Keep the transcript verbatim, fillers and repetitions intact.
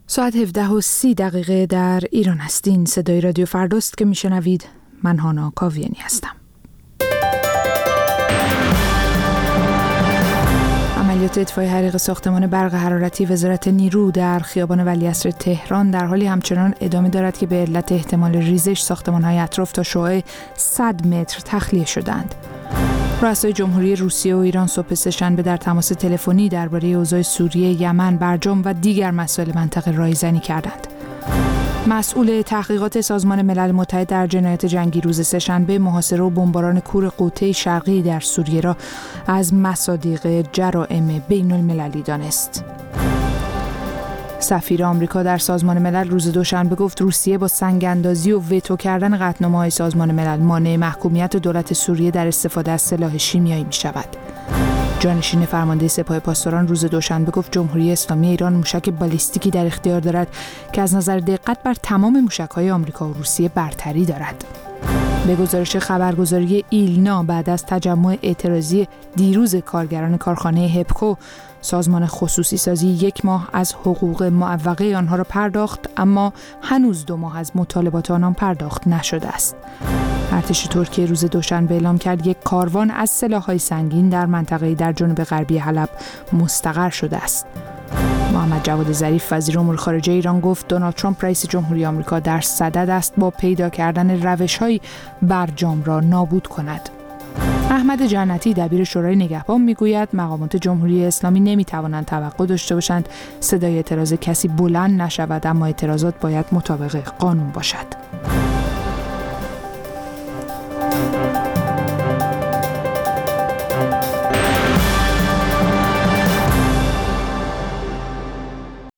ساعت هفده و سی دقیقه در ایران هستین. صدای رادیو فرداست که میشنوید. من هانا کاویانی هستم. عملیات اطفای حریق ساختمان برق حرارتی وزارت نیرو در خیابان ولیعصر تهران در حالی همچنان ادامه دارد که به علت احتمال ریزش ساختمان‌های اطراف تا شعاع صد متر تخلیه شدند. رؤسای جمهوری روسیه و ایران صبح سه‌شنبه در تماس تلفنی درباره اوضاع سوریه، یمن، برجام و دیگر مسائل منطقه رایزنی کردند. مسئول تحقیقات سازمان ملل متحد در جنایات جنگی روز سه‌شنبه محاصره و بمباران کور قوطه شرقی در سوریه را از مصادیق جرائم بین المللی دانست. سفیر آمریکا در سازمان ملل روز دوشنبه گفت روسیه با سنگ‌اندازی و وتو کردن قطعنامه‌های سازمان ملل مانع محکومیت دولت سوریه در استفاده از سلاح شیمیایی می‌شود. جانشین فرمانده سپاه پاسداران روز دوشنبه گفت جمهوری اسلامی ایران موشک بالیستیکی در اختیار دارد که از نظر دقت بر تمام موشک‌های آمریکا و روسیه برتری دارد. به گزارش خبرگزاری ایلنا بعد از تجمع اعتراضی دیروز کارگران کارخانه هپکو، سازمان خصوصی سازی یک ماه از حقوق معوقه آنها را پرداخت، اما هنوز دو ماه از مطالبات آنان پرداخت نشده است. ارتش ترکیه روز دوشنبه اعلام کرد یک کاروان از سلاح‌های سنگین در منطقه در جنوب غربی حلب مستقر شده است. محمد جواد ظریف وزیر امور خارجه ایران گفت دونالد ترامپ رئیس جمهوری آمریکا در صدد است با پیدا کردن روش‌های برجام را نابود کند. احمد جنتی دبیر شورای نگهبان میگوید مقامات جمهوری اسلامی نمیتوانند توقع داشته باشند صدای اعتراض کسی بلند نشود، اما اعتراضات باید مطابق قانون باشد.